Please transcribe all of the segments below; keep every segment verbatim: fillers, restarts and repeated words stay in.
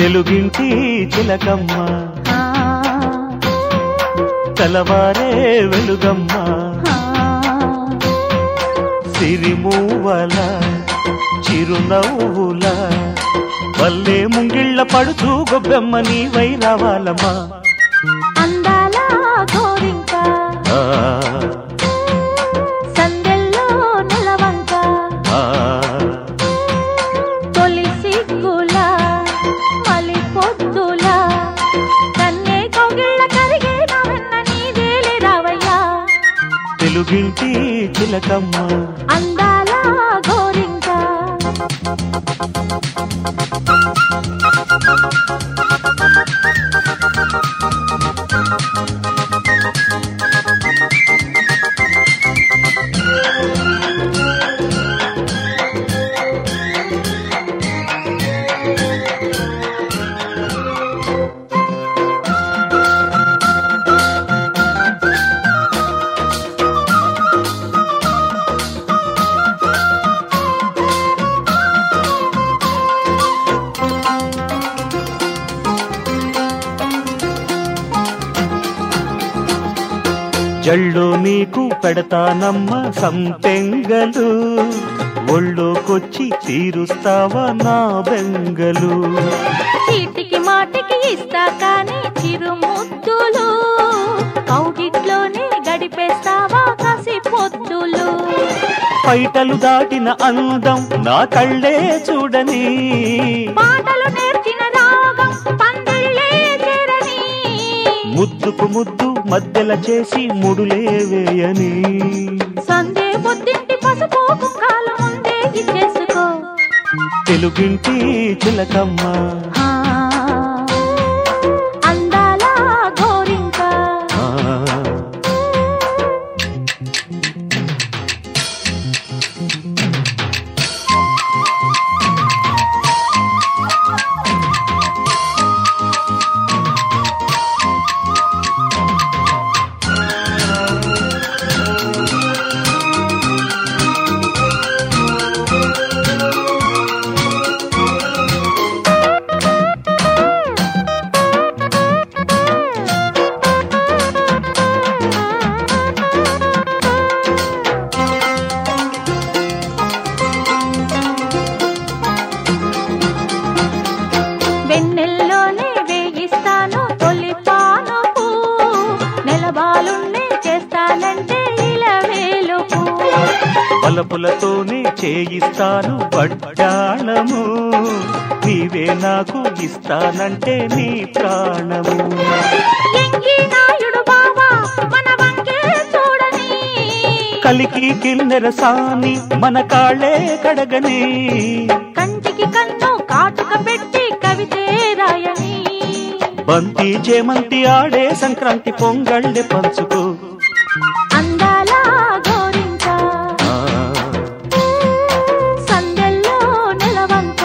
తెలుగింటి చిలకమ్మ తెలవారే వెలుగమ్మ సిరిమూవల చిరునవ్వుల వల్లే ముంగిళ్ళ పడుతూ గొబ్బెమ్మ నీవై రావాలమ్మా అందాల గోరింక సందెల్లో నెలవంక తొలి సిగ్గుల మలి పొద్దుల కన్నే కోగిళ్ళ కరిగే నవన్న నీదేలే రావయ్యా తెలుగింటి చిలకమ్మ అందాల గోరింక జల్లో నీకు పెడతానమ్మ సంపెంగలు ఒళ్ళోకొచ్చి తీరుస్తావా నా బెంగలు చీటికి మాటికి ఇస్తా కానీ చిరుముద్దులు కౌగిట్లోనే గడిపేస్తావా కాసి పొద్దులు పైటలు దాటిన అందం నా కళ్ళే చూడని పాటలు నేర్చిన రాగం పందిళ్ళే చేరని ముద్దుకు ముద్దు మధ్యల చేసి ముడులే వేయని సందే బొద్దింటి పసుపు కుంకాల ముందే ఇచ్చేసుకో తెలుగింటి చిలకమ్మ అందాల గోరింక వెన్నెల్లోనే వేయిస్తాను తొలి పానుపు నెలబాలున్నే చేస్తానంటే ఇలా వేలుపు బలపులతోనే చేయిస్తాను వడ్డాణము నీవే నాకు ఇస్తానంటే నీ ప్రాణము ఎంగి నాయుడు బావా మన వంకే చూడని కలికి కిన్నెర సాని మన కాళ్ళే కడగని కంటికి కన్ను కాటుక పెట్టి కవితే రాయని బంతి చేమంతి ఆడే సంక్రాంతి పొంగళ్ళె పంచుకో అందాల గోరింక సందెల్లో నెలవంక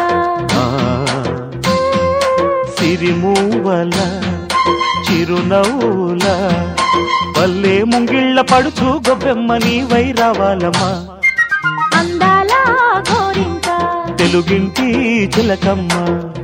సిరిమూవల చిరునవ్వుల వల్లే ముంగిళ్ళ పడుచు గొబ్బెమ్మ నీవై రావాలమ్మా అందాల గోరింక తెలుగింటి చిలకమ్మ